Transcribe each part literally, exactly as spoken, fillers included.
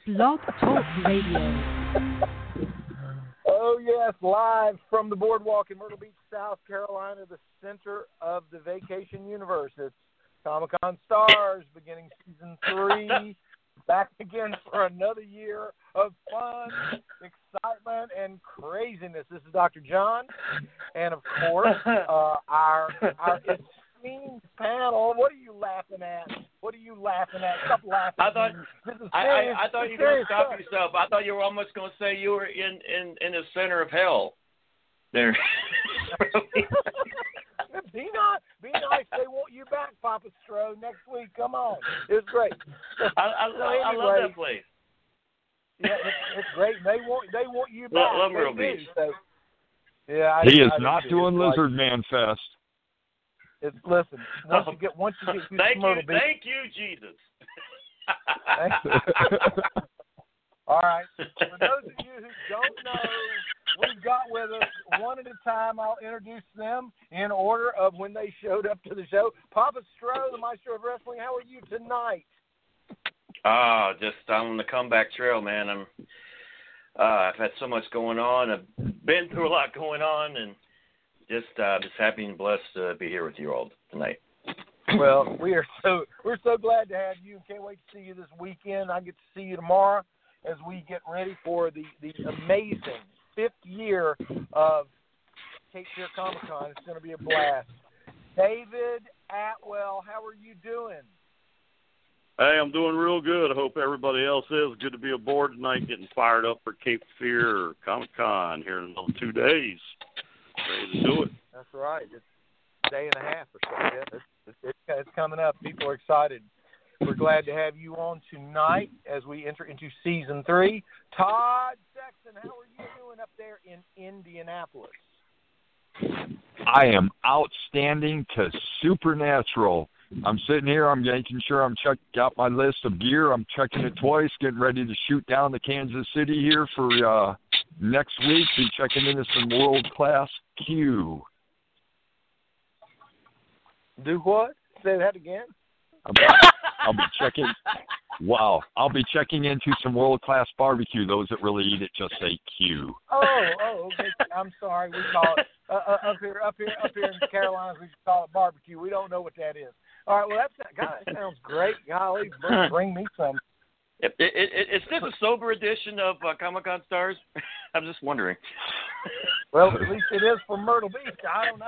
Blog Talk Radio. Oh, yes, live from the boardwalk in Myrtle Beach, South Carolina, the center of the vacation universe. It's Comic-Con Stars, beginning season three, back again for another year of fun, excitement, and craziness. This is Doctor John, and of course, uh, our our esteemed panel. What are you laughing at? What are you laughing at? Stop laughing. I thought this is I, serious, I, I thought you were going to stop stuff. yourself. I thought you were almost going to say you were in, in, in the center of hell. There. Be nice. Be nice. They want you back, Papa Stro, next week. Come on. It's great. I, I, So I, I love anyway, that place. Yeah, it's, it's great. They want they want you back. Love, love They Myrtle do. Beach. So, yeah, I, He is I not do. doing It's Lizard Man Fest. Like, it's listen. Once you get once you get used Thank to you, Myrtle Beach. thank you, Jesus. Thank you. All right. For those of you who don't know, we've got with us one at a time. I'll introduce them in order of when they showed up to the show. Papa Stro, the Maestro of Wrestling. How are you tonight? Ah, just on the comeback trail, man. I'm. Uh, I've had so much going on. I've been through a lot going on, and just uh, just happy and blessed to be here with you all tonight. Well, we are so we're so glad to have you. Can't wait to see you this weekend. I get to see you tomorrow as we get ready for the, the amazing fifth year of Cape Fear Comic Con. It's going to be a blast. David Atwell, how are you doing? Hey, I'm doing real good. I hope everybody else is. Good to be aboard tonight, getting fired up for Cape Fear Comic Con here in another two days. Ready to do it. That's right. It's a day and a half or so. Yeah, it's, it's, it's, it's coming up. People are excited. We're glad to have you on tonight as we enter into season three. Todd Sexton, how are you doing up there in Indianapolis? I am outstanding to supernatural. I'm sitting here. I'm making sure I'm checking out my list of gear. I'm checking it twice, getting ready to shoot down to Kansas City here for uh, next week. Be checking into some world-class Q. Do what? Say that again. I'll be, I'll be checking. Wow, I'll be checking into some world-class barbecue. Those that really eat it just say Q. Oh, oh, okay. I'm sorry. We call it uh, uh, up here, up here, up here in the Carolinas. We call it barbecue. We don't know what that is. All right. Well, that's God. That sounds great. Golly, bring, bring me some. It, it, it, is this a sober edition of uh, Comic-Con Stars? I'm just wondering. Well, at least it is for Myrtle Beach. I don't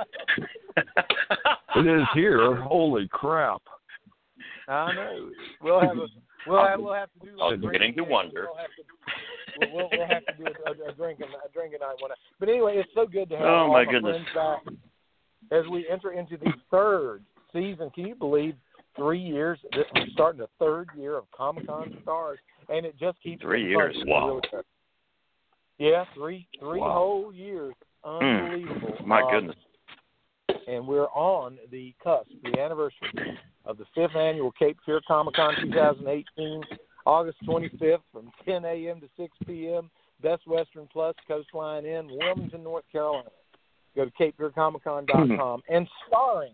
know. It is here. Holy crap. I know. We'll have a we'll have we'll have to do. I was beginning to wonder. We'll have to, we'll, we'll have to do a, a, a drinking a drinking night one night. But anyway, it's so good to have Oh, all my my goodness. friends back as we enter into the third season. Can you believe three years? This we're starting the third year of Comic-Con Stars, and it just keeps Three getting years. fun. Wow. Really does. Yeah, three three Wow. whole years. Unbelievable. My Um, goodness. And we're on the cusp, the anniversary of the fifth annual Cape Fear Comic Con twenty eighteen, August twenty-fifth from ten a.m. to six p.m. Best Western Plus, Coastline Inn, Wilmington, North Carolina. Go to cape fear comic con dot com. And starring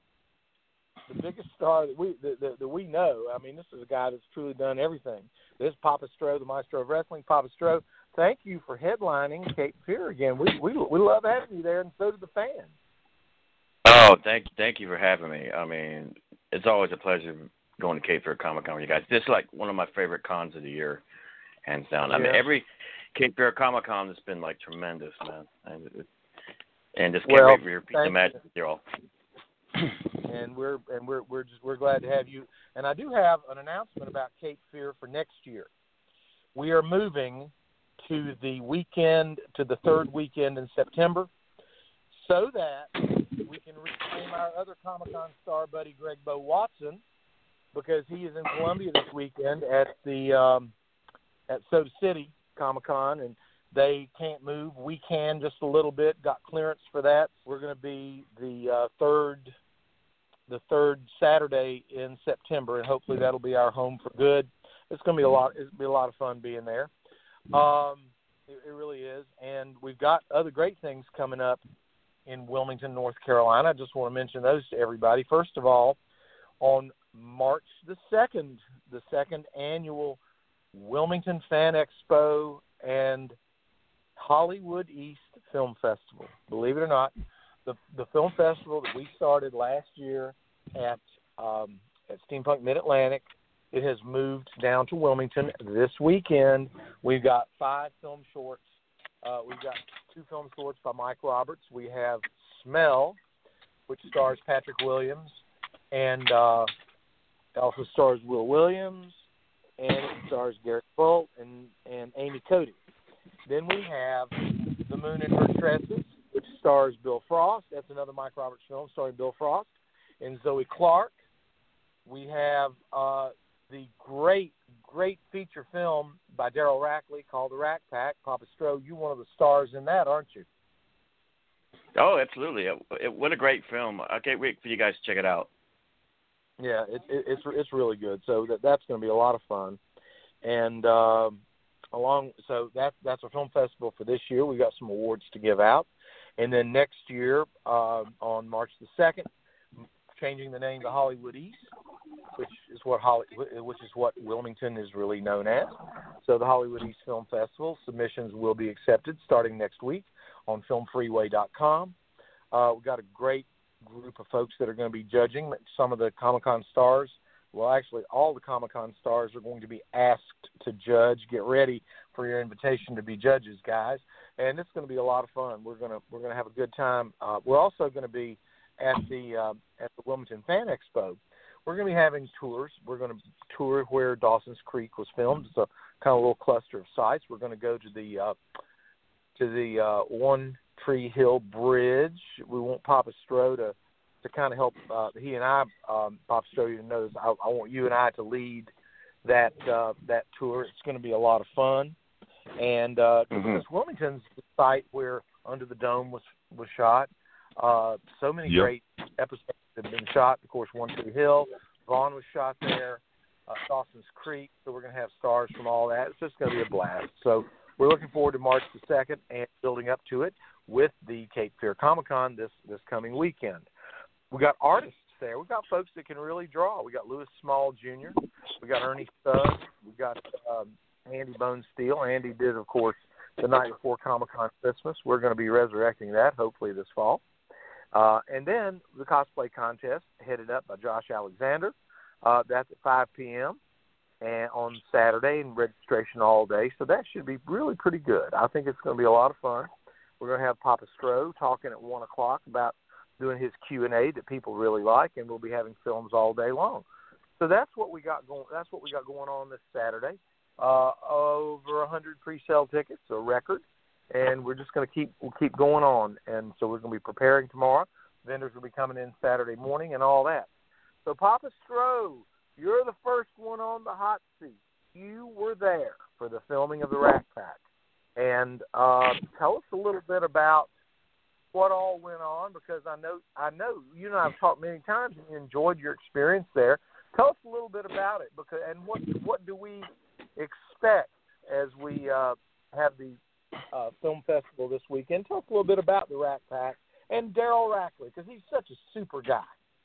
the biggest star that we that, that, that we know. I mean, this is a guy that's truly done everything. This is Papa Stro, the Maestro of Wrestling. Papa Stro, thank you for headlining Cape Fear again. We we we love having you there, and so do the fans. Oh, thank thank you for having me. I mean, it's always a pleasure going to Cape Fear Comic Con with you guys. This is like one of my favorite cons of the year, hands down. I mean, Yeah. every Cape Fear Comic Con has been like tremendous, man. And, it, and just can't Well, wait for your piece of thank magic with you all. and we're and we're we're just we're glad to have you. And I do have an announcement about Cape Fear for next year. We are moving to the weekend to the third weekend in September, so that we can reclaim our other Comic-Con star buddy Greg Bo Watson, because he is in Columbia this weekend at the um, at Soda City Comic-Con, and they can't move. We can just a little bit. Got clearance for that. We're going to be the uh, third, the third Saturday in September, and hopefully that'll be our home for good. It's going to be a lot. It'll be a lot of fun being there. Um, it, it really is, and we've got other great things coming up in Wilmington, North Carolina. I just want to mention those to everybody. First of all, on March the second, the second annual Wilmington Fan Expo, and Hollywood East Film Festival. Believe it or not, the the film festival that we started last year at um, at Steampunk Mid-Atlantic, it has moved down to Wilmington this weekend. We've got five film shorts. Uh, we've got two film shorts by Mike Roberts. We have Smell, which stars Patrick Williams, and uh, also stars Will Williams, and it stars Garrett Bolt and, and Amy Cody. Then we have The Moon and Her Tresses, which stars Bill Frost. That's another Mike Roberts film starring Bill Frost and Zoe Clark. We have uh, the great, great feature film by Daryl Rackley called The Rack Pack. Papa Stroh, you're one of the stars in that, aren't you? Oh, absolutely. It, it, what a great film. I can't wait for you guys to check it out. Yeah, it, it, it's it's really good. So that that's going to be a lot of fun. And uh, along, so that that's our film festival for this year. We've got some awards to give out. And then next year, uh, on March the second, changing the name to Hollywood East, which is what Holly, which is what Wilmington is really known as. So the Hollywood East Film Festival submissions will be accepted starting next week on film freeway dot com. Uh, we've got a great group of folks that are going to be judging. Some of the Comic-Con stars, well, actually all the Comic-Con stars are going to be asked to judge. Get ready for your invitation to be judges, guys. And it's going to be a lot of fun. We're going to we're going to have a good time. Uh, we're also going to be at the uh, at the Wilmington Fan Expo. We're going to be having tours. We're going to tour where Dawson's Creek was filmed. It's a kind of a little cluster of sites. We're going to go to the uh, to the uh, One Tree Hill Bridge. We want Papa Stroh to, to kind of help. Uh, he and I, um, Papa Stroh, you know, I, I want you and I to lead that uh, that tour. It's going to be a lot of fun. And uh, mm-hmm. because Wilmington's the site where Under the Dome was was shot. Uh, so many yep. great episodes have been shot. Of course, One Tree Hill, Vaughn was shot there, uh, Dawson's Creek. So we're going to have stars from all that. It's just going to be a blast. So we're looking forward to March the second and building up to it with the Cape Fear Comic-Con this, this coming weekend. We got artists there. We've got folks that can really draw. We got Louis Small Junior We got Ernie Stubbs. We got um, Andy Bone Steele. Andy did, of course, the night before Comic-Con Christmas. We're going to be resurrecting that hopefully this fall. Uh, and then the cosplay contest headed up by Josh Alexander. Uh, that's at five p.m. and on Saturday, and registration all day. So that should be really pretty good. I think it's going to be a lot of fun. We're going to have Papa Stroh talking at one o'clock about doing his Q and A that people really like, and we'll be having films all day long. So that's what we got going. That's what we got going on this Saturday. Uh, over a hundred pre-sale tickets, a record, and we're just going to keep we'll keep going on. And so we're going to be preparing tomorrow. Vendors will be coming in Saturday morning and all that. So Papa Stroh, you're the first one on the hot seat. You were there for the filming of the Rack Pack, and uh, tell us a little bit about what all went on, because I know I know you and I have talked many times, and you enjoyed your experience there. Tell us a little bit about it, because and what what do we expect as we uh, have the uh, film festival this weekend? Tell us a little bit about the Rack Pack and Daryl Rackley, because he's such a super guy.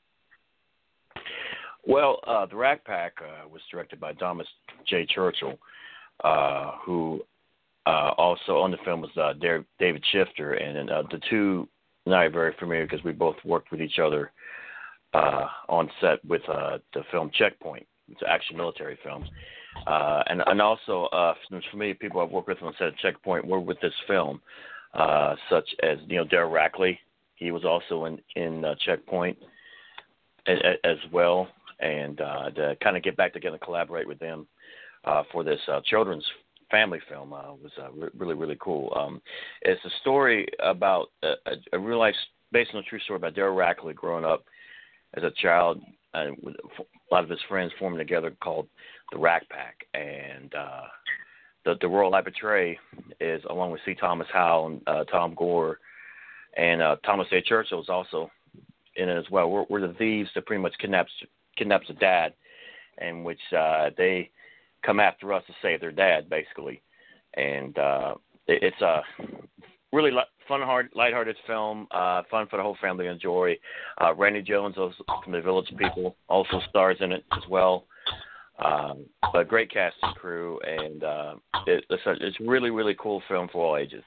Well, uh, the Rack Pack uh, was directed by Thomas J. Churchill, uh, who uh, also on the film was uh, David Shifter, and uh, the two and I are very familiar because we both worked with each other uh, on set with uh, the film Checkpoint. It's an action military film. Uh, and, and also, uh, for me, people I've worked with on set of Checkpoint were with this film, uh, such as, you know, Daryl Rackley. He was also in, in uh, Checkpoint as, as well. And uh, to kind of get back together and collaborate with them uh, for this uh, children's family film uh, was uh, re- really, really cool. Um, it's a story about a, a, a real life, based on a true story about Daryl Rackley growing up as a child and with a lot of his friends forming together called the Rack Pack. And uh, the, the role I portray is, along with C. Thomas Howell and uh, Tom Gore, and uh, Thomas A. Churchill is also in it as well. We're, we're the thieves that pretty much kidnaps kidnaps a dad, in which uh, they come after us to save their dad, basically. And uh, it, it's a really li- fun, hard, lighthearted film, uh, fun for the whole family to enjoy. Uh, Randy Jones, also from the Village People, also stars in it as well. Um, but great cast and crew, and uh, it, it's a it's a really really cool film for all ages.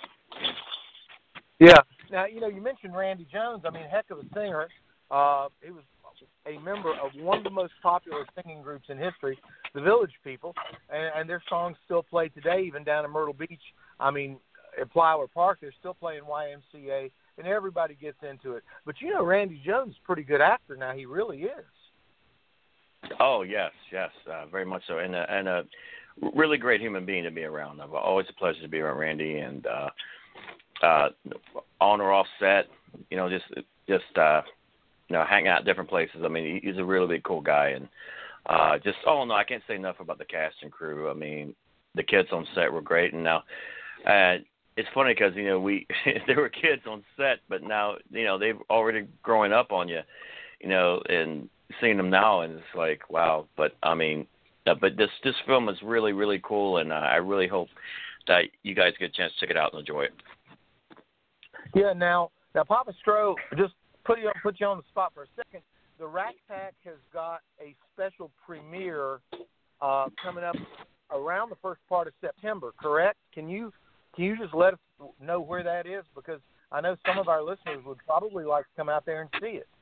Yeah. Now, you know, you mentioned Randy Jones. I mean, heck of a singer. Uh, he was a member of one of the most popular singing groups in history, the Village People, and, and their songs still play today, even down in Myrtle Beach. I mean, at Plywood Park, they're still playing Y M C A, and everybody gets into it. But, you know, Randy Jones is a pretty good actor now. He really is. Oh, yes, yes, uh, very much so. And a, and a really great human being to be around. I've always a pleasure to be around Randy, and uh, uh, on or off set, you know, just just uh, you know, hang out at different places. I mean, he's a really big cool guy, and uh, just oh no, I can't say enough about the cast and crew. I mean, the kids on set were great, and now uh, it's funny because you know we there were kids on set, but now you know they've already growing up on you, you know, and seeing them now, and it's like wow. But I mean, uh, but this this film is really really cool, and uh, I really hope that you guys get a chance to check it out and enjoy it. Yeah, now, now Papa Stro, just put you, put you on the spot for a second. The Rack Pack has got a special premiere uh, coming up around the first part of September, correct? Can you can you just let us know where that is? Because I know some of our listeners would probably like to come out there and see it.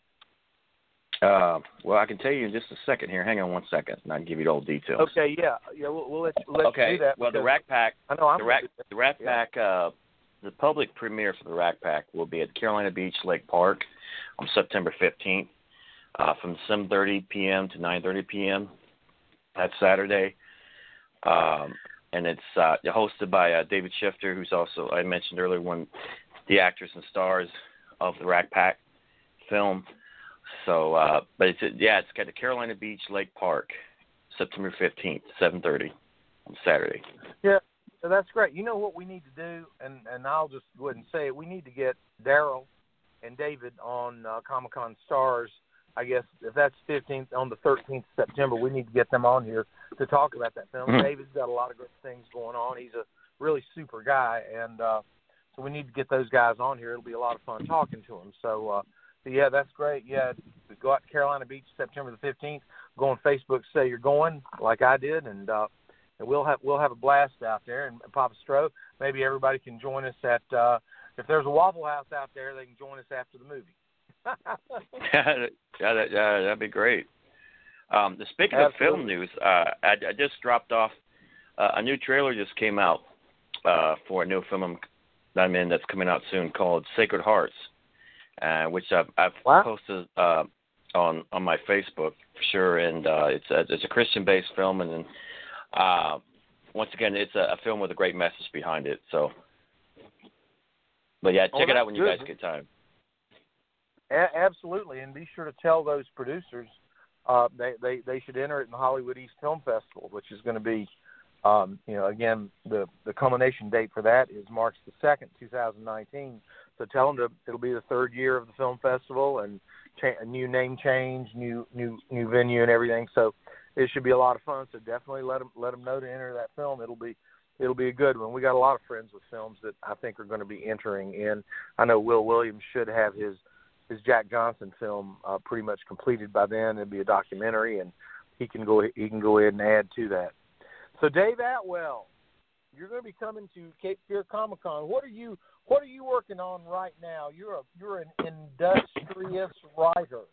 Uh, well, I can tell you in just a second here. Hang on one second, and I can give you all the details. Okay, yeah, yeah, we'll, we'll let, we'll let okay. you do that. Well, the Rack Pack, I know I'm the Rack, the Rack yeah. Pack, uh, the public premiere for the Rack Pack will be at Carolina Beach Lake Park on September fifteenth, uh, from seven thirty p.m. to nine thirty p.m. That's Saturday, um, and it's uh, hosted by uh, David Shifter, who's also I mentioned earlier one of the actors and stars of the Rack Pack film. So, uh, but it's yeah, it's got the Carolina Beach Lake Park, September fifteenth, seven thirty on Saturday. Yeah, so that's great. You know what we need to do, and, and I'll just go ahead and say it. We need to get Daryl and David on uh, Comic-Con Stars. I guess if that's fifteenth, on the thirteenth of September, we need to get them on here to talk about that film. Mm-hmm. David's got a lot of great things going on. He's a really super guy, and uh, so we need to get those guys on here. It'll be a lot of fun talking to them. So, uh, so yeah, that's great. Yeah, go out to Carolina Beach September the fifteenth. Go on Facebook, say you're going, like I did, and uh, and we'll have we'll have a blast out there. And, and Papa Stro, maybe everybody can join us at uh, if there's a Waffle House out there, they can join us after the movie. yeah, yeah, that, yeah, that'd be great. Um, speaking Absolutely. of film news, uh, I, I just dropped off uh, a new trailer just came out uh, for a new film that I'm in that's coming out soon called Sacred Hearts, uh, which I've, I've wow. posted uh, on on my Facebook for sure, and uh, it's a, it's a Christian-based film, and then, uh, once again, it's a, a film with a great message behind it. So, but yeah, check oh, it out when good. you guys get time. A- absolutely, and be sure to tell those producers uh, they, they they should enter it in the Hollywood East Film Festival, which is going to be, um, you know, again the the culmination date for that is March the second, two thousand nineteen. So tell them to it'll be the third year of the film festival and cha- a new name change, new new new venue and everything. So it should be a lot of fun. So definitely let them let them know to enter that film. It'll be it'll be a good one. We got a lot of friends with films that I think are going to be entering in. I know Will Williams should have his. his Jack Johnson film uh, pretty much completed by then. It'll be a documentary, and he can go he can go ahead and add to that. So, Dave Atwell, you're going to be coming to Cape Fear Comic Con. What are you What are you working on right now? You're a you're an industrious writer.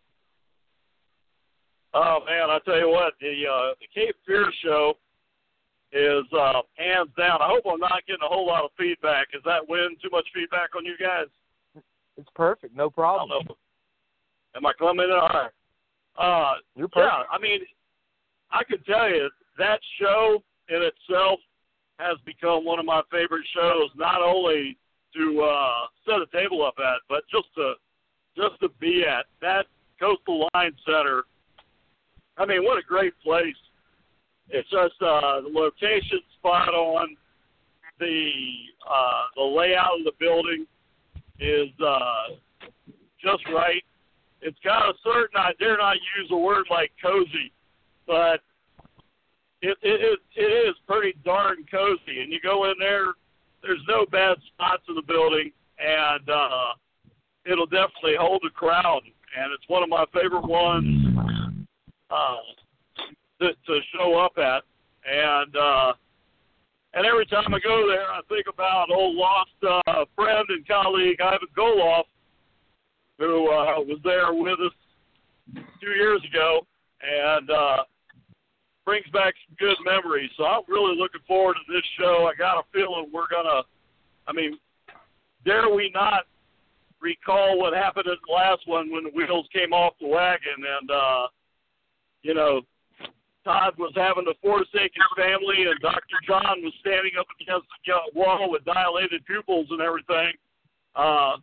Oh man, I tell you what, the uh, the Cape Fear show is uh, hands down. I hope I'm not getting a whole lot of feedback. Is that win too much feedback on you guys? It's perfect, no problem. I don't know. Am I coming in? All right. Uh, You're perfect. Yeah, I mean, I can tell you that show in itself has become one of my favorite shows. Not only to uh, set a table up at, but just to just to be at that Coastal Line Center. I mean, what a great place! It's just uh, the location spot on, the uh, the layout of the building is uh, just right. It's got a certain, I dare not use a word like cozy, but it, it, it is pretty darn cozy. And you go in there, there's no bad spots in the building, and uh, it'll definitely hold a crowd. And it's one of my favorite ones. Uh, to, to show up at. And uh, and every time I go there, I think about old lost uh, friend and colleague Ivan Goloff, who uh, was there with us two years ago, and uh, brings back some good memories. So I'm really looking forward to this show. I got a feeling we're going to, I mean, dare we not recall what happened at the last one when the wheels came off the wagon and, uh, you know, Todd was having to forsake his family and Doctor John was standing up against the wall with dilated pupils and everything. Uh,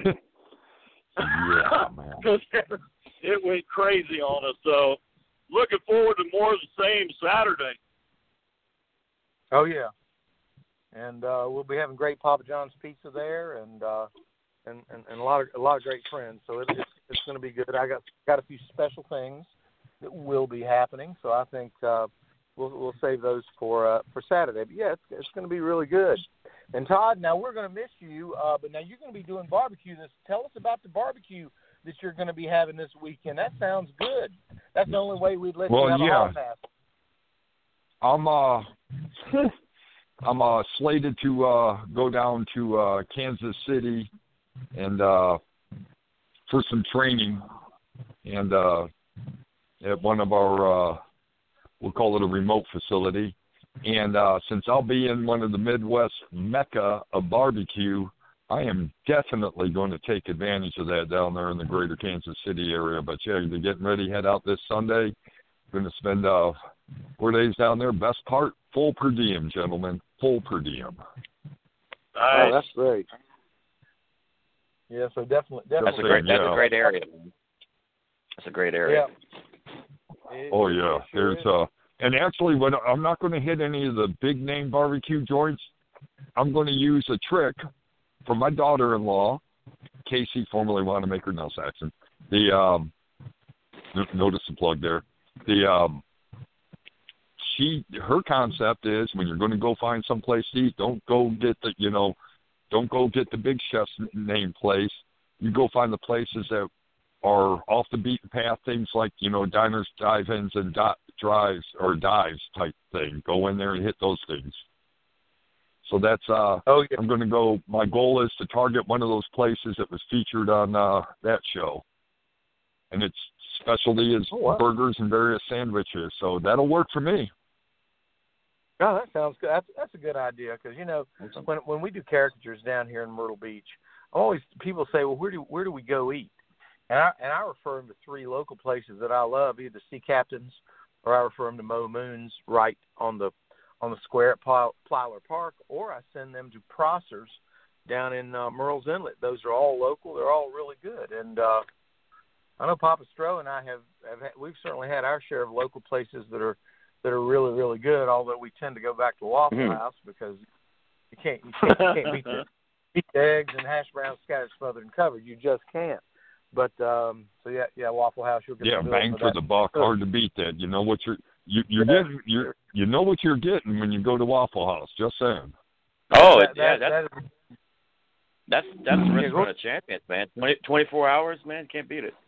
yeah, man. Because it went crazy on us. So looking forward to more of the same Saturday. Oh, yeah. And uh, we'll be having great Papa John's pizza there, and uh, and, and, and a lot of a lot of great friends. So it, it's it's going to be good. I got got a few special things that will be happening. So I think uh, we'll we'll save those for uh, for Saturday. But yeah, it's it's going to be really good. And Todd, now we're going to miss you, uh, but now you're going to be doing barbecue. This tell us about the barbecue that you're going to be having this weekend. That sounds good. That's the only way we'd let well, you have yeah. a hall pass. I'm uh. I'm uh, slated to uh, go down to uh, Kansas City and uh, for some training, and uh, at one of our, uh, we'll call it a remote facility. And uh, since I'll be in one of the Midwest mecca of barbecue, I am definitely going to take advantage of that down there in the greater Kansas City area. But yeah, they're getting ready to head out this Sunday. Going to spend uh, four days down there. Best part, full per diem, gentlemen. Full per diem. Nice. Oh, that's great. Yeah, so definitely, definitely. That's a great. That's yeah. a great area. That's a great area. Yeah. It, Oh it, yeah, it sure there's is. uh, and actually, when I'm not going to hit any of the big name barbecue joints, I'm going to use a trick from my daughter-in-law, Casey, formerly Wanamaker Nell Saxon. The um, notice the plug there. The um. She, her concept is when you're going to go find some place to eat, don't go get the, you know, don't go get the big chef's name place. You go find the places that are off the beaten path, things like, you know, diners, dive-ins, and di- drives or dives type thing. Go in there and hit those things. So that's, uh, Oh, yeah. I'm going to go, my goal is to target one of those places that was featured on uh, that show. And its specialty is Oh, wow. burgers and various sandwiches. So that'll work for me. Oh, that sounds good. That's, that's a good idea because, you know, when when we do caricatures down here in Myrtle Beach, always people say, well, where do where do we go eat? And I, and I refer them to three local places that I love, either Sea Captain's or I refer them to Mo Moon's right on the on the square at Plyler Park, or I send them to Prosser's down in uh, Merle's Inlet. Those are all local. They're all really good. And uh, I know Papa Stroh and I have, have had, we've certainly had our share of local places that are that are really, really good, although we tend to go back to Waffle Mm-hmm. House because you can't you can't, you can't beat the beat the eggs and hash browns scattered, smothered, and covered. You just can't. But um, so yeah, yeah, Waffle House. You'll get Yeah, the bang for for that. the buck. Hard to beat that. You know what you're you you're getting. You you know what you're getting when you go to Waffle House. Just saying. Oh, That- it, yeah, that- that's that is- that's that's the Yeah, restaurant go- of champions, man. Twenty twenty-four hours, man, can't beat it.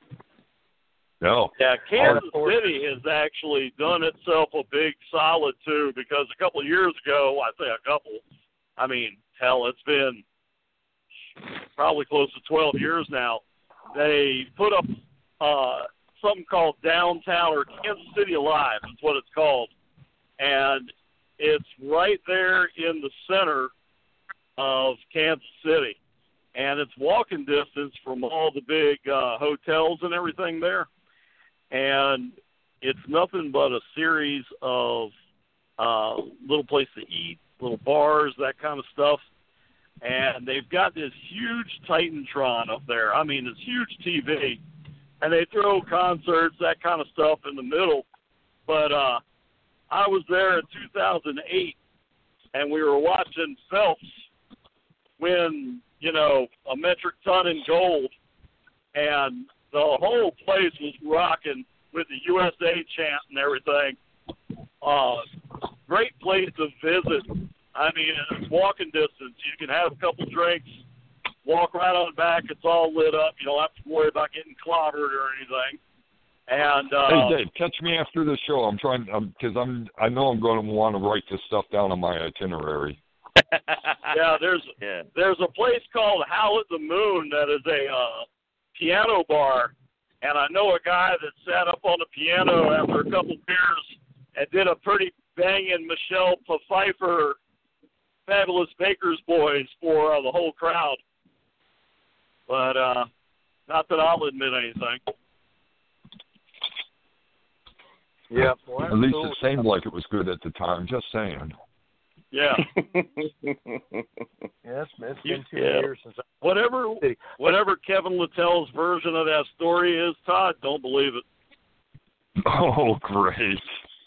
No. Yeah, Kansas Hard- City has actually done itself a big solid, too, because a couple of years ago, I say a couple, I mean, hell, it's been probably close to twelve years now, they put up uh, something called Downtown, or Kansas City Alive, is what it's called, and it's right there in the center of Kansas City, and it's walking distance from all the big uh, hotels and everything there. And it's nothing but a series of uh, little places to eat, little bars, that kind of stuff. And they've got this huge Titantron up there. I mean, this huge T V. And they throw concerts, that kind of stuff in the middle. But uh, I was there in two thousand eight, and we were watching Phelps win, you know, a metric ton in gold. And the whole place was rocking with the U S A chant and everything. Uh, great place to visit. I mean, it's walking distance. You can have a couple drinks, walk right on back. It's all lit up. You don't have to worry about getting clobbered or anything. And uh, Hey, Dave, catch me after the show. I'm trying because I'm I know I'm going to want to write this stuff down on my itinerary. yeah, there's yeah. there's a place called Howl at the Moon that is a uh, piano bar, and I know a guy that sat up on the piano after a couple beers and did a pretty banging Michelle Pfeiffer Fabulous Baker's Boys for uh, the whole crowd. But uh, not that I'll admit anything. Yeah. Well, At least cool. it seemed like it was good at the time. Just saying. Yeah. Yeah, it's, it's been two Yeah. years since I Whatever, whatever Kevin Littell's version of that story is, Todd, don't believe it. Oh, great.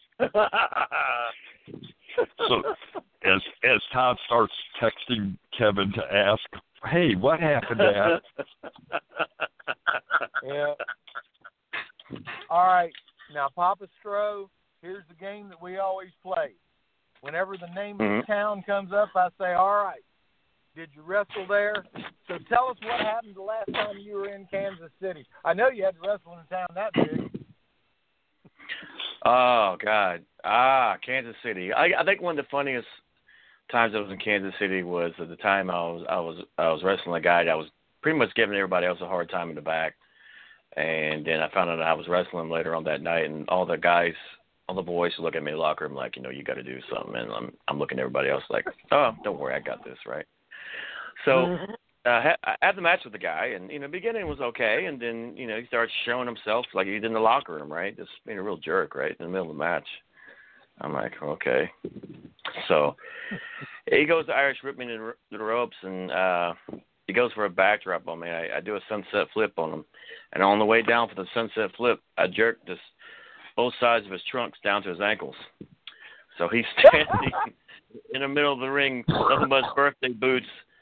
So as as Todd starts texting Kevin to ask, hey, what happened to that? Yeah. All right. Now, Papa Stro, here's the game that we always play. Whenever the name of Mhm. the town comes up, I say, all right, did you wrestle there? So tell us what happened the last time you were in Kansas City. I know you had to wrestle in a town that big. Oh God, ah, Kansas City. I, I think one of the funniest times I was in Kansas City was at the time I was I was I was wrestling a guy that was pretty much giving everybody else a hard time in the back, and then I found out I was wrestling later on that night, and all the guys, all the boys look at me in the locker room like, you know, you got to do something, and I'm I'm looking at everybody else like, oh, don't worry, I got this, right? So. Mm-hmm. Uh, I had the match with the guy, and you know, beginning was okay, and then you know he started showing himself like he did in the locker room, right? Just being a real jerk, right, in the middle of the match. I'm like, okay. So he goes to Irish whip me to the ropes, and uh, he goes for a backdrop on me. I, I do a sunset flip on him, and on the way down for the sunset flip, I jerked this both sides of his trunks down to his ankles. So he's standing in the middle of the ring, nothing but his birthday boots.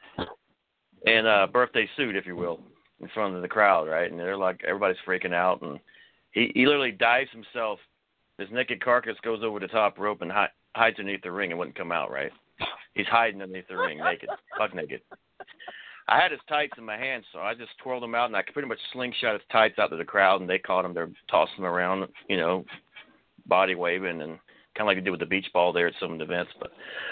And a birthday suit, if you will, in front of the crowd, right? And they're like, everybody's freaking out. And he, he literally dives himself. His naked carcass goes over the top rope and hi- hides underneath the ring and wouldn't come out, right? He's hiding underneath the ring, naked, buck naked. I had his tights in my hand, so I just twirled them out, and I could pretty much slingshot his tights out to the crowd, and they caught him. They're tossing him around, you know, body waving, and kind of like they did with the beach ball there at some events. But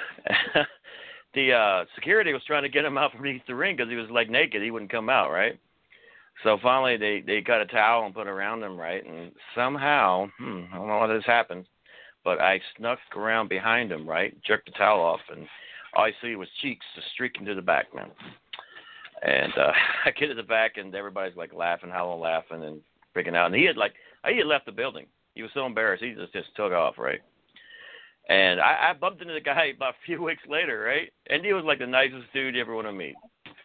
the uh, security was trying to get him out from beneath the ring because he was like naked. He wouldn't come out, right? So finally they, they got a towel and put it around him, right? And somehow, hmm, I don't know how this happened, but I snuck around behind him, right? Jerked the towel off, and all I see was cheeks just streaking to the back, man. And uh, I get to the back, and everybody's like laughing, howling, laughing, and freaking out. And he had like, he had left the building. He was so embarrassed. He just, just took off, right? And I, I bumped into the guy about a few weeks later, right? And he was like the nicest dude you ever want to meet.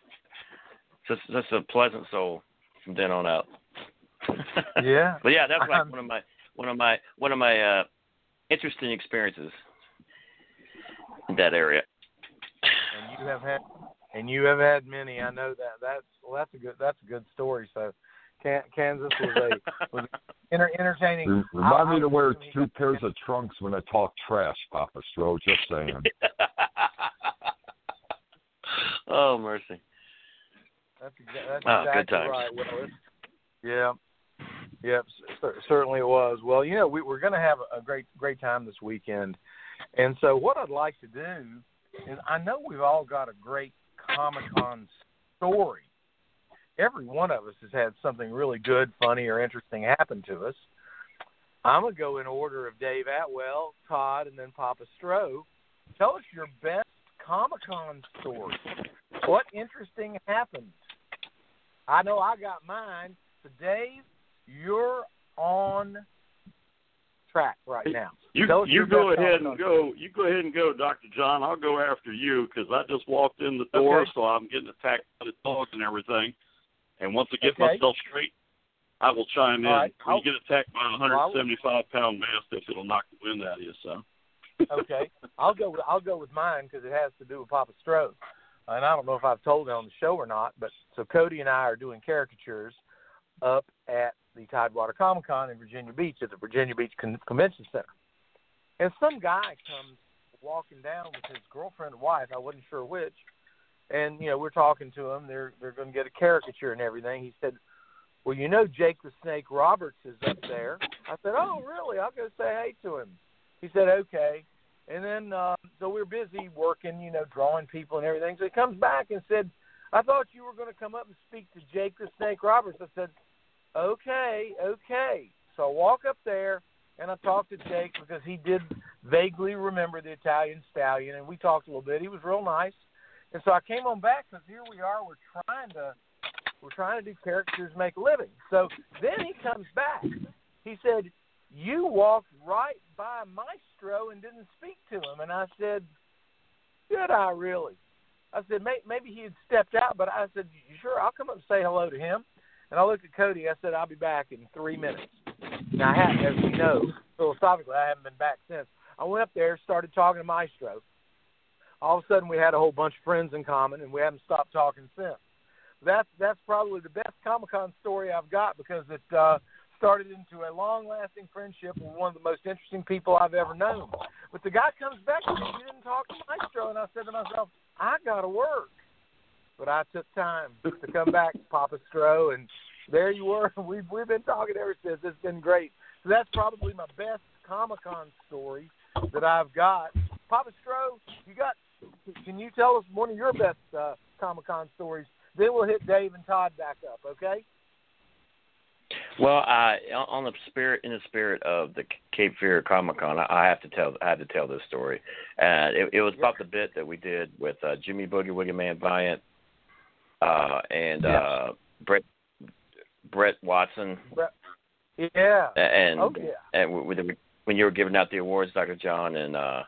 Just, just a pleasant soul from then on out. Yeah. But yeah, that's like Um, one of my one of my one of my uh, interesting experiences in that area. And you have had, and you have had many. I know that. That's well. That's a good. That's a good story. So, Can- Kansas was a was enter, entertaining. Re- Remind I- me to wear I- two pairs of trunks when I talk trash, Papa Stro. Just saying. Oh, mercy. That's, exa- that's Oh, good exactly times. right. Well, it's, yeah, yep, cer- certainly it was. Well, you know, we, we're going to have a great, great time this weekend, and so what I'd like to do is, I know we've all got a great Comic-Con story. Every one of us has had something really good, funny, or interesting happen to us. I'm going to go in order of Dave Atwell, Todd, and then Papa Stro. Tell us your best Comic-Con story. What interesting happened? I know I got mine. So, Dave, you're on track right now. You Tell us you your go best ahead and Comic-Con go. You go ahead and go, Doctor John. I'll go after you because I just walked in the door, Okay. so I'm getting attacked by the dogs and everything. And once I get Okay. myself straight, I will chime in. All right. When you get attacked by a Well, I will- one hundred seventy-five pound mastiff, it'll knock the wind out of you. So. Okay, I'll go. With, I'll go with mine because it has to do with Papa Stro, and I don't know if I've told it on the show or not. But so Cody and I are doing caricatures up at the Tidewater Comic Con in Virginia Beach at the Virginia Beach Con- Convention Center, and some guy comes walking down with his girlfriend or wife. I wasn't sure which, and you know we're talking to him. They're they're going to get a caricature and everything. He said, well, you know Jake the Snake Roberts is up there. I said, oh, really? I'll go say hey to him. He said, okay. And then, uh, so we were busy working, you know, drawing people and everything. So he comes back and said, I thought you were going to come up and speak to Jake the Snake Roberts. I said, okay, okay. So I walk up there, and I talked to Jake because he did vaguely remember the Italian Stallion, and we talked a little bit. He was real nice. And so I came on back because here we are. We're trying to we're trying to do characters make a living. So then he comes back. He said, you walked right by Maestro and didn't speak to him. And I said, did I really? I said, maybe he had stepped out, but I said, you sure? I'll come up and say hello to him. And I looked at Cody. I said, I'll be back in three minutes. Now, I haven't, as we know, philosophically, I haven't been back since. I went up there, started talking to Maestro. All of a sudden, we had a whole bunch of friends in common, and we haven't stopped talking since. That's that's probably the best Comic-Con story I've got because it uh, started into a long-lasting friendship with one of the most interesting people I've ever known. But the guy comes back and he didn't talk to Maestro, and I said to myself, I got to work. But I took time to come back, Papa Stro, and there you were. We've, we've been talking ever since. It's been great. So that's probably my best Comic-Con story that I've got. Papa Stro, you got? Can you tell us one of your best uh, Comic-Con stories? Then we'll hit Dave and Todd back up, okay? Well, I on the spirit in the spirit of the Cape Fear Comic-Con, I have to tell I have to tell this story. And it, it was about the bit that we did with uh, Jimmy Boogie Woogie Man Valiant uh, and yeah. uh, Brett Brett Watson. Brett. Yeah. And oh, yeah. and with the, when you were giving out the awards, Doctor John, and uh,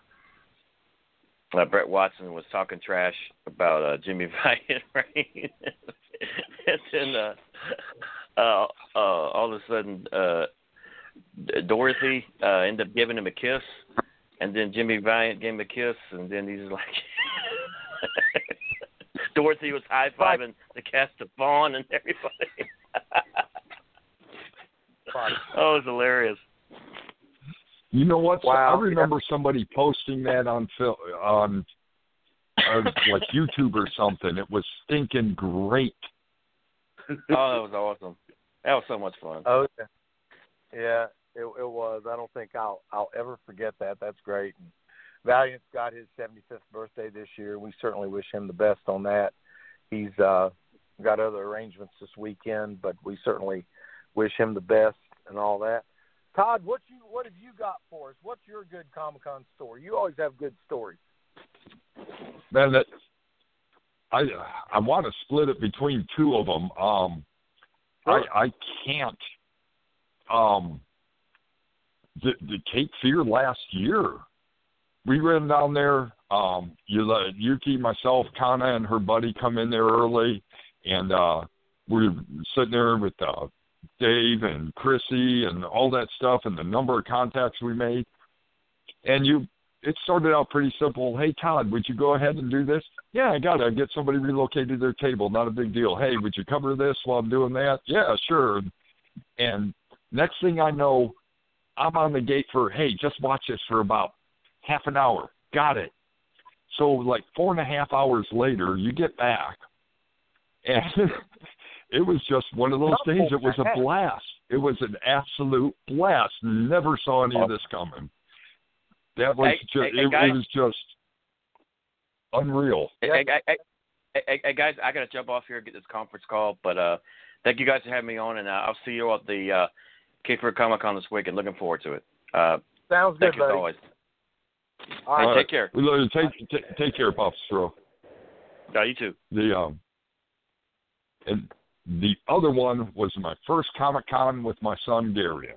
uh, Brett Watson was talking trash about uh, Jimmy Valiant, right? And then uh, uh, uh, all of a sudden, uh, Dorothy uh, ended up giving him a kiss, and then Jimmy Valiant gave him a kiss, and then he's like, Dorothy was high fiving the cast of Vaughn and everybody. Oh, it was hilarious. You know what? Wow. I remember somebody posting that on film, on uh, like YouTube or something. It was stinking great. Oh, that was awesome. That was so much fun. Oh, yeah. Yeah, it, it was. I don't think I'll I'll ever forget that. That's great. And Valiant's got his seventy-fifth birthday this year. We certainly wish him the best on that. He's uh, got other arrangements this weekend, but we certainly wish him the best and all that. Todd, what you what have you got for us? What's your good Comic-Con story? You always have good stories. Man, that I I want to split it between two of them. Um, sure. I I can't. Um, the the Cape Fear last year, we ran down there. Um, you let Yuki, myself, Kana, and her buddy come in there early, and uh, we were sitting there with uh, Dave and Chrissy and all that stuff, and the number of contacts we made. And you, it started out pretty simple. Hey, Todd, would you go ahead and do this? Yeah, I got it. Get somebody relocated their table. Not a big deal. Hey, would you cover this while I'm doing that? Yeah, sure. And next thing I know, I'm on the gate for, hey, just watch this for about half an hour. Got it. So like four and a half hours later, you get back, and it was just one of those days. It was a blast. It was an absolute blast. Never saw any of this coming. That was hey, just, hey, it, guys, it was just unreal. Hey, hey, hey, hey, hey guys, I got to jump off here and get this conference call, but uh, thank you guys for having me on, and uh, I'll see you at the uh, Cape Fear Comic-Con this weekend. Looking forward to it. Uh, Sounds thank good, you as buddy. always. All hey, right. take care. Take, take, take care, Pop Stro. No, you too. The um, and the other one was my first Comic-Con with my son Darian.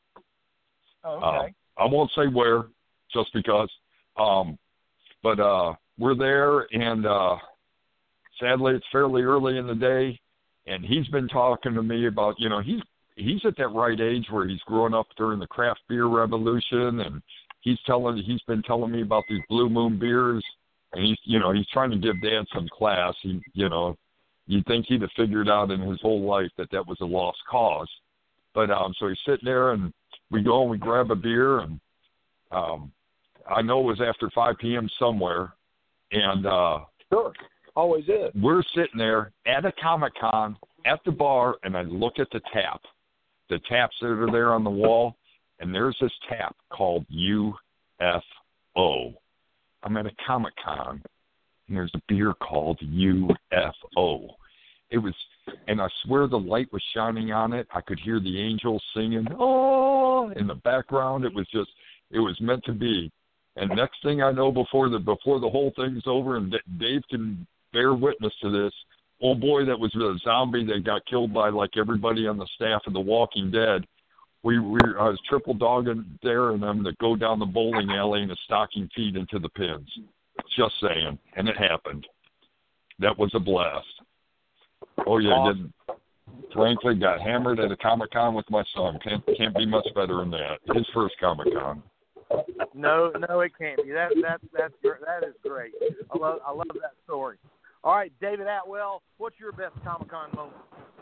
Oh, okay. Uh, I won't say where, just because. Um, but uh, we're there, and uh, sadly, it's fairly early in the day, and he's been talking to me about, you know, he's he's at that right age where he's growing up during the craft beer revolution, and he's telling he's been telling me about these Blue Moon beers, and he's you know he's trying to give Dad some class. He you know you'd think he'd have figured out in his whole life that that was a lost cause, but um, so he's sitting there, and we go and we grab a beer, and um, I know it was after five p.m. somewhere, and uh, Sure, always is. we're sitting there at a Comic-Con at the bar, and I look at the tap, the taps that are there on the wall, and there's this tap called U F O. I'm at a Comic-Con, and there's a beer called U F O. It was, and I swear the light was shining on it. I could hear the angels singing, oh, in the background. It was just, it was meant to be. And next thing I know, before the before the whole thing's over, and D- Dave can bear witness to this, old boy that was a zombie that got killed by like everybody on the staff of The Walking Dead, we, we I was triple dogging there and them to go down the bowling alley in a stocking feet into the pins. Just saying. And it happened. That was a blast. Oh, yeah. Awesome. Did, frankly, got hammered at a Comic-Con with my son. Can't, can't be much better than that. His first Comic-Con. No, no, it can't be. That that that's that is great. I love I love that story. All right, David Atwell, what's your best Comic-Con moment?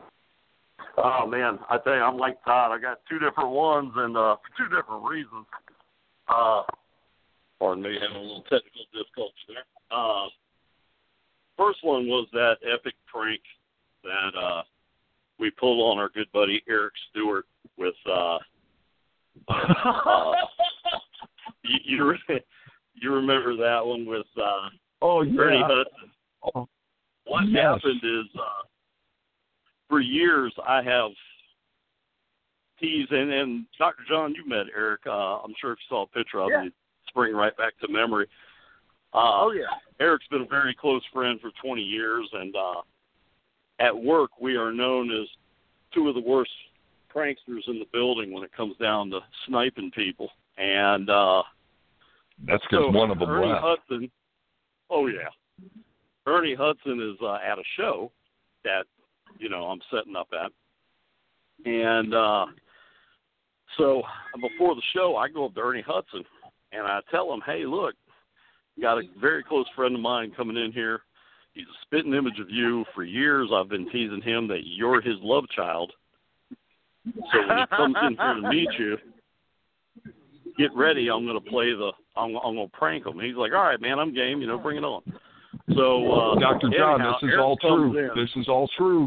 Oh man, I tell you, I'm like Todd. I got two different ones, and uh, for two different reasons. Uh, pardon me, having a little technical difficulty there. Uh, first one was that epic prank that uh, we pulled on our good buddy Eric Stewart with. Uh, uh, you, you you remember that one with uh, oh yeah. Ernie Hudson? Oh, what yes. happened is, uh, for years I have teased, and, and Doctor John, you met Eric. Uh, I'm sure if you saw a picture of yeah. him, you spring right back to memory. Uh, oh yeah. Eric's been a very close friend for twenty years, and uh, at work we are known as two of the worst pranksters in the building when it comes down to sniping people. And uh, that's because so one of them Ernie left. Hudson. Oh yeah, Ernie Hudson is uh, at a show that you know I'm setting up at, and uh, so before the show, I go up to Ernie Hudson and I tell him, "Hey, look, got a very close friend of mine coming in here. He's a spitting image of you. For years, I've been teasing him that you're his love child. So when he comes in here to meet you, get ready. I'm going to play the. I'm, I'm going to prank him." And he's like, "All right, man, I'm game. You know, bring it on." So, uh, Doctor John, anyhow, this is Eric all true. in, This is all true.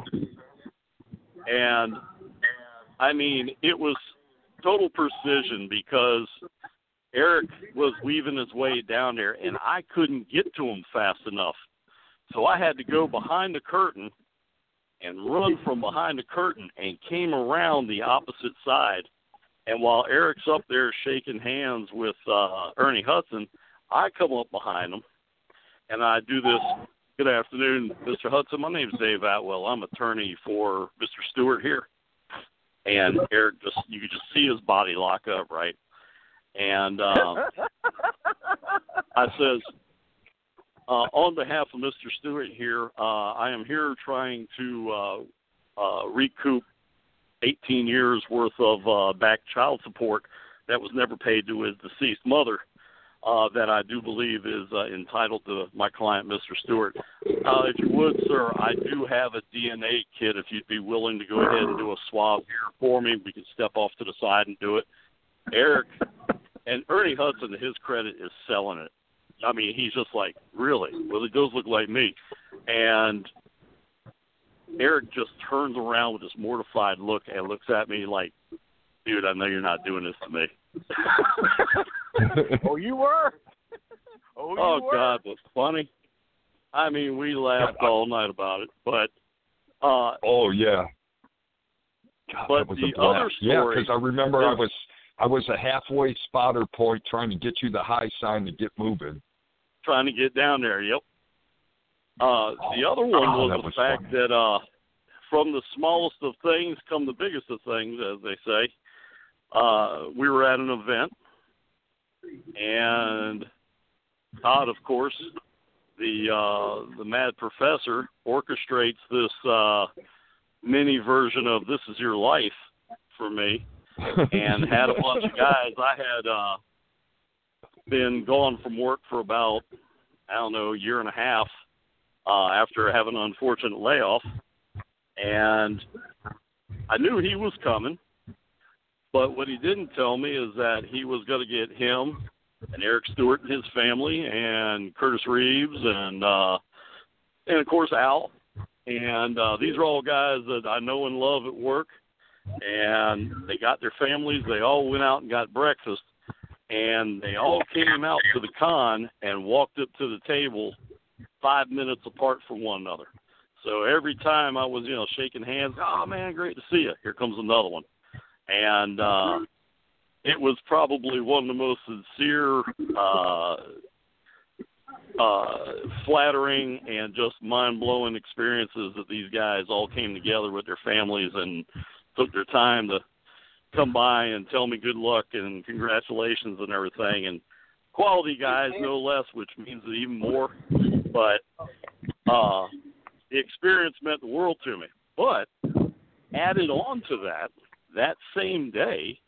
And I mean, it was total precision because Eric was weaving his way down there, and I couldn't get to him fast enough. So I had to go behind the curtain and run from behind the curtain and came around the opposite side. And while Eric's up there shaking hands with uh, Ernie Hudson, I come up behind him, and I do this, "Good afternoon, Mister Hudson. My name's Dave Atwell. I'm attorney for Mister Stewart here." And Eric, just you could just see his body lock up, right? And uh, I says, uh, on behalf of Mister Stewart here, uh, I am here trying to uh, uh, recoup eighteen years worth of uh, back child support that was never paid to his deceased mother, uh, that I do believe is uh, entitled to my client, Mister Stewart. Uh, if you would, sir, I do have a D N A kit if you'd be willing to go ahead and do a swab here for me. We can step off to the side and do it. Eric, and Ernie Hudson, to his credit, is selling it. I mean, he's just like, really? Well, it does look like me. And Eric just turns around with this mortified look and looks at me like, "Dude, I know you're not doing this to me." Oh, you were? Oh, you oh were? God, was funny. I mean, we laughed all night about it. But, uh, oh, yeah. God, but that was the a blast. other Yeah, story because I remember I is- was I was a halfway spotter point trying to get you the high sign to get moving. trying to get down there, yep. Uh, the other one Oh, was that the was fact funny. that uh, from the smallest of things come the biggest of things, as they say. Uh, we were at an event, and Todd, of course, the uh, the mad professor, orchestrates this uh, mini version of "This Is Your Life" for me, and had a bunch of guys. I had uh, been gone from work for about, I don't know, a year and a half uh, after having an unfortunate layoff, and I knew he was coming, but what he didn't tell me is that he was going to get him and Eric Stewart and his family and Curtis Reeves and, uh, and of course, Al And uh, these are all guys that I know and love at work. And they got their families. They all went out and got breakfast. And they all came out to the con and walked up to the table five minutes apart from one another. So every time I was, you know, shaking hands, oh, man, great to see you. Here comes another one. And uh, it was probably one of the most sincere, uh, uh, flattering, and just mind-blowing experiences that these guys all came together with their families and took their time to come by and tell me good luck and congratulations and everything. And quality guys, no less, which means even more. But uh, the experience meant the world to me. But added on to that, that same day,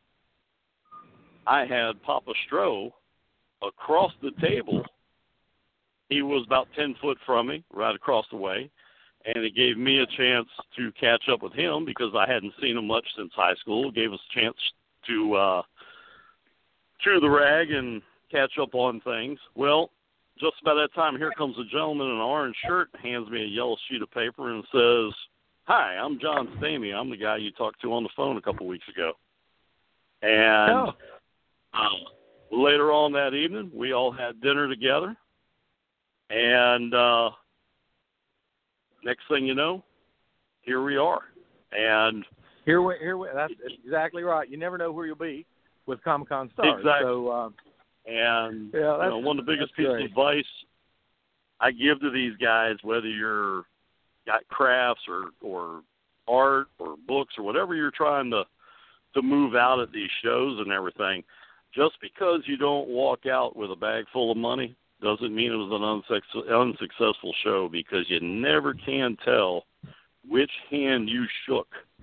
I had Papa Stroh across the table. He was about ten foot from me, right across the way, and it gave me a chance to catch up with him because I hadn't seen him much since high school. It gave us a chance to uh, chew the rag and catch up on things. Well, just about that time, here comes a gentleman in an orange shirt, hands me a yellow sheet of paper and says, "Hi, I'm John Stamey. I'm the guy you talked to on the phone a couple weeks ago." And Oh. um, later on that evening, we all had dinner together. And uh, next thing you know, here we are. And Here we, here we, that's exactly right. You never know where you'll be with Comic-Con Stars. Exactly. So, uh, and yeah, you know, one of the biggest pieces great. of advice I give to these guys, whether you're got crafts or, or art or books or whatever you're trying to, to move out at these shows and everything, just because you don't walk out with a bag full of money doesn't mean it was an unsuccess, unsuccessful show, because you never can tell which hand you shook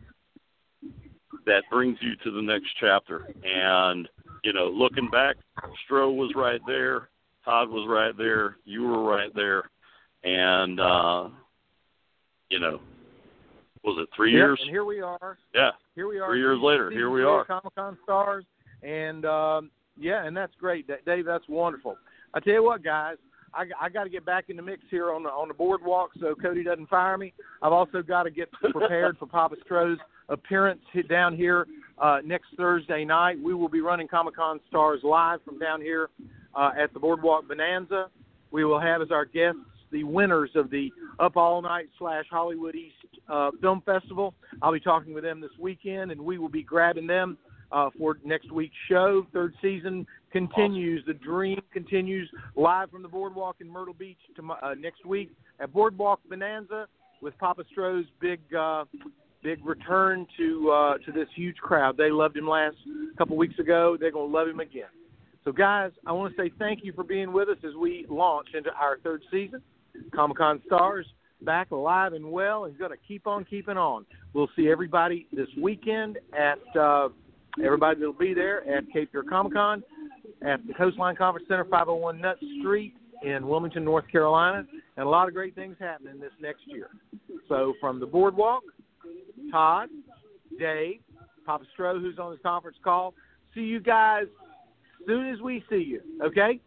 that brings you to the next chapter. And, you know, looking back, Stroh was right there, Todd was right there, you were right there, and, uh, you know, was it three yep, years? And here we are. Yeah. Here we are. Three years later, here we are. Comic-Con Stars. And, um, yeah, and that's great. Dave, that's wonderful. I tell you what, guys, I, I got to get back in the mix here on the on the boardwalk so Cody doesn't fire me. I've also got to get prepared for Papa Stroh's appearance down here uh, next Thursday night. We will be running Comic-Con Stars live from down here uh, at the Boardwalk Bonanza. We will have as our guests the winners of the Up All Night slash Hollywood East uh, Film Festival. I'll be talking with them this weekend, and we will be grabbing them Uh, for next week's show. Third season continues. Awesome. The dream continues live from the Boardwalk in Myrtle Beach to, uh, next week at Boardwalk Bonanza with Papa Stroh's big uh, big return to uh, to this huge crowd. They loved him last couple weeks ago. They're going to love him again. So, guys, I want to say thank you for being with us as we launch into our third season. Comic-Con Stars back alive and well and going to keep on keeping on. We'll see everybody this weekend at uh, – Everybody that will be there at Cape Fear Comic-Con at the Coastline Conference Center, five oh one Nutt Street in Wilmington, North Carolina, and a lot of great things happening this next year. So from the Boardwalk, Todd, Dave, Papa Stroh, who's on this conference call, see you guys soon as we see you, okay?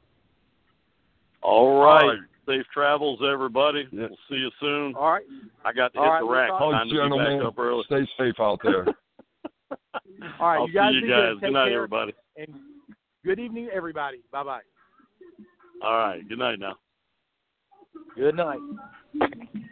All right. All right. Safe travels, everybody. Yeah. We'll see you soon. All right. I got to All hit right, the rack. we'll Time to be back up early. Stay safe out there. All right, I'll you guys see you be guys. good. Good night, care. everybody. And good evening, everybody. Bye-bye. All right. Good night now. Good night.